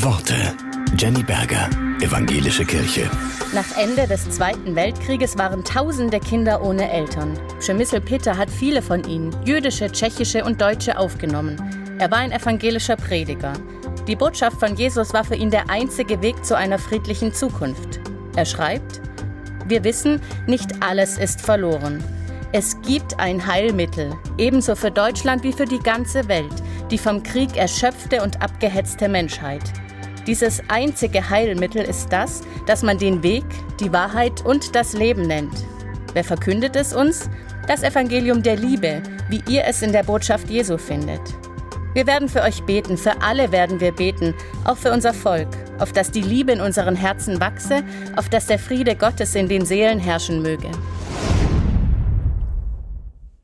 Worte. Jenny Berger, Evangelische Kirche. Nach Ende des Zweiten Weltkrieges waren tausende Kinder ohne Eltern. Przemysl Peter hat viele von ihnen, jüdische, tschechische und deutsche, aufgenommen. Er war ein evangelischer Prediger. Die Botschaft von Jesus war für ihn der einzige Weg zu einer friedlichen Zukunft. Er schreibt: Wir wissen, nicht alles ist verloren. Es gibt ein Heilmittel, ebenso für Deutschland wie für die ganze Welt, die vom Krieg erschöpfte und abgehetzte Menschheit. Dieses einzige Heilmittel ist das, dass man den Weg, die Wahrheit und das Leben nennt. Wer verkündet es uns? Das Evangelium der Liebe, wie ihr es in der Botschaft Jesu findet. Wir werden für euch beten, für alle werden wir beten, auch für unser Volk, auf dass die Liebe in unseren Herzen wachse, auf dass der Friede Gottes in den Seelen herrschen möge.